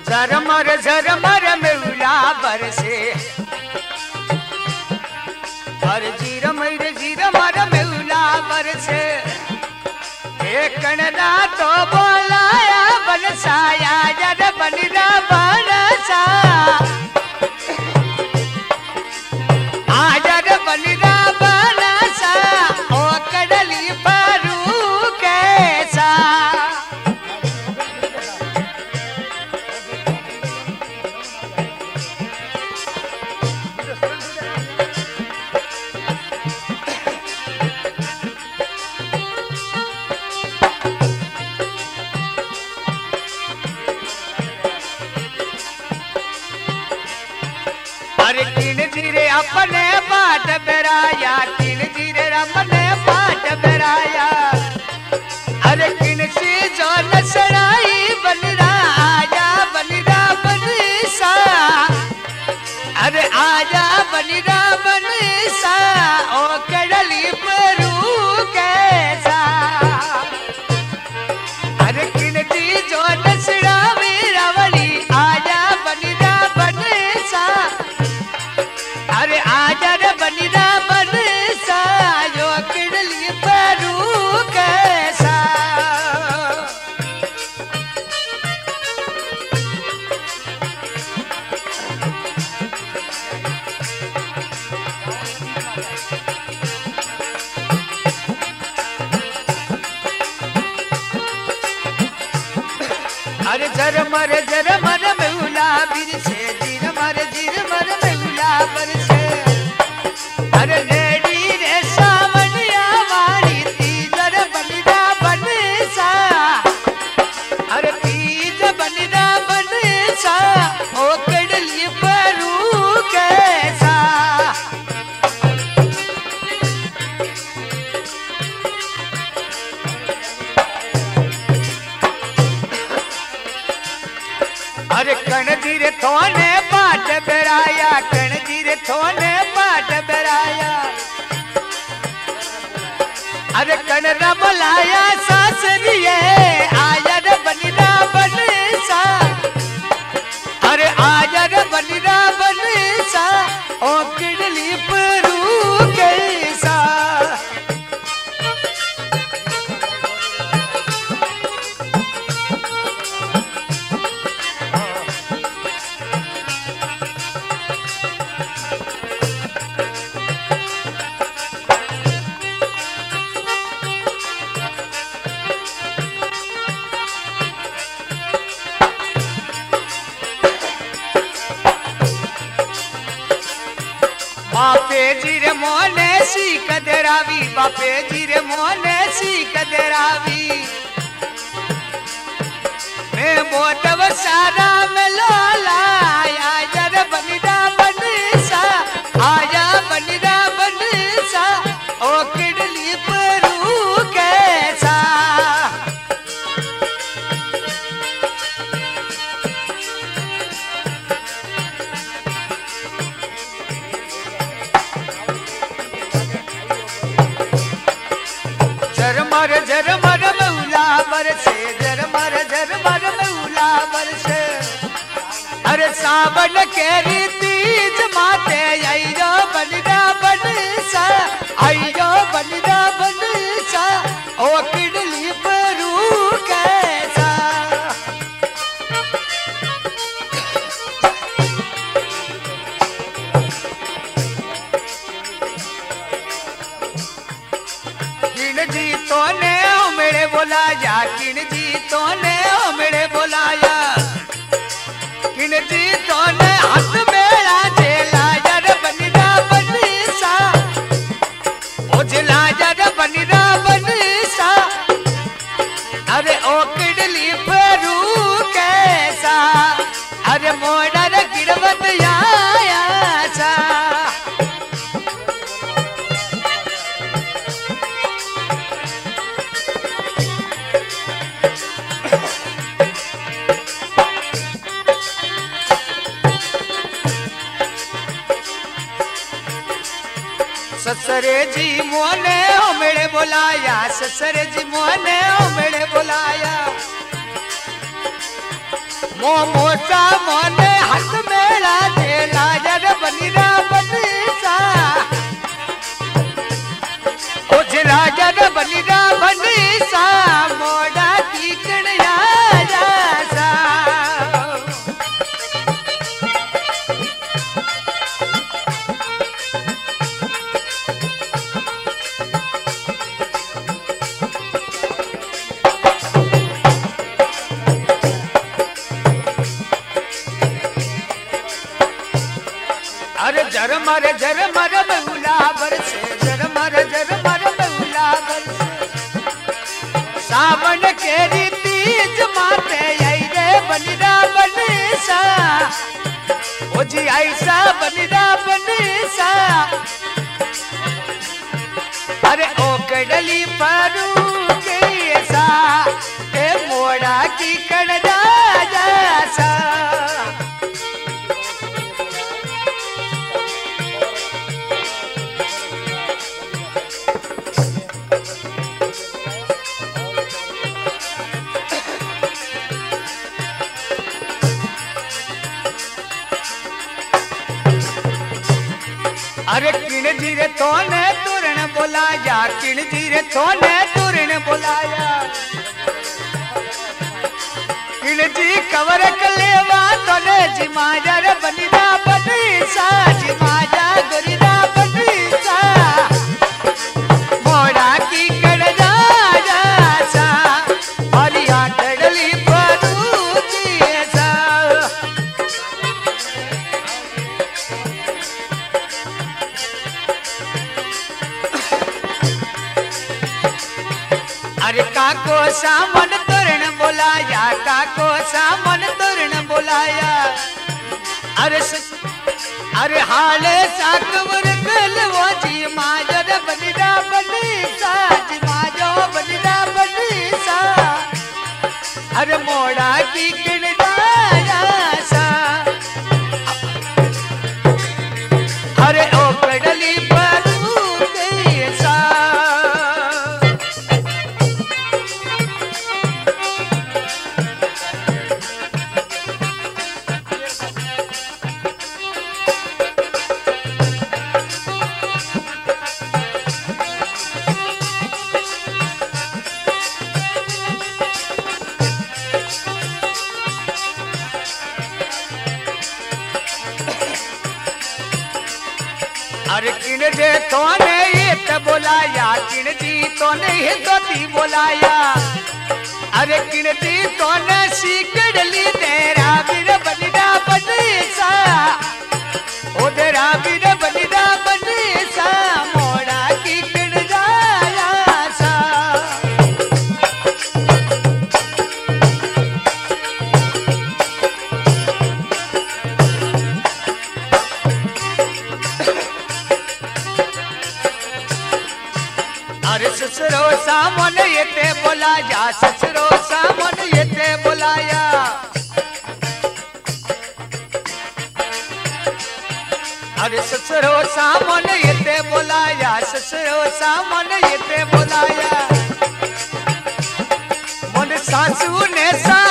झरमर मेला बरसे और झिरमर मेला बरसे एक कणना तो बोलाया बनसाया जर बनिरा बनसा आजर बनिरा बनसा ओ कडली परू कैसा अपने पाठ बेराया किन जीरे अपने पाठ बेराया अरे किन सी जो नसराई बनरा आजा बनरा बनसा अरे आजा बनरा बनसा ओ कडली परू कैसा अरे किन जी जो नसरा वीरावली आजा बनरा बनसा अरे आजर बनिरा बनसा जो किडली परू कैसा अरे झरमर मेला बिरसे झिरमर मेला बरसे अरे नेड़ी रे सावनिया वाली तीजर बनिरा बनसा अरे तीज बनिरा बनसा ओ कडली परू कैसा अरे कणजीरे थोने पाठ बेराया कणजीरे थोने पाठ बेराया अरे कणरा बुलाया सासरिये आयर बनिरा बनसा अरे आयर बनिरा बनसा ओ किडली परू कैसा बापे जीरे मोने सीख दरावी बापे जीरे मोने सीख दरावी मैं मोटव सारा मिलोला आया बनिरा बनसा आया बनिरा बनसा ओ किडली परू कैसा झरमर मेला बरसे झरमर मेला बरसे अरे सावन केरी तीज माते आइयो बनिरा बनसा आइयो बनिरा बनसा ओ किडली परू कैसा किन जी तो ने मेरे बोलाया किन जी तो ने मेरे बोलाया किन जी तो ने हाथ मेरा जेला जर बनिरा बनसा ओ जेला जर बनिरा बनसा अरे ओ किडली परू कैसा अरे मोडर गिरवत आया सा ससरे जी मोने मेरे बुलाया ससरे जी मोने मेरे बुलाया मोटा मन हाथ मेला दे लाजर बनिरा बनीसा कुछ लाजर बनिरा बनीसा मोड़ा की कड़िया जासा झरमर बहुला बरसे झरमर बहुला बरसे सावन केरी तीज माते आई रे बनिरा बनीसा ओ जी ऐसा बनिरा बनीसा अरे ओ कडली परू कैसा ए मोड़ा की कड़दा जासा अरे किण जीरे तोने तुरण बोलाया किण जीरे तोने तुरण बोलाया किण जी कवर कलेवा तोने जी माजर बनिरा बनीसा जी माजा गरिरा बनीसा मोड़ा की कड़दा जासा हरिया डडली परू जीसा अरे काको सामन तोरण बोलाया काको सामन तोरण बोलाया अरे हाले साकवर कलवो जी माजर बनिरा बनीसा जी माजो बनिरा बनीसा अरे मोड़ा की किणदा जासा अरे ओ कडली परू कैसा अरे किण जे तोने ये बोलाया किण जी तोने ये दोती बोलाया अरे किण जी तोने सीकड़ली तेरा बीर बनिरा बनीसा ओ तेरा बीर बनिरा बनीसा मोड़ा की किण जायासा अरे ससुरो सामन येते बोलाया ससुरो सामन येते बोलाया अरे ससुरो सामन येते बोलाया ससुरो सामन येते बोलाया मन सासू ने सा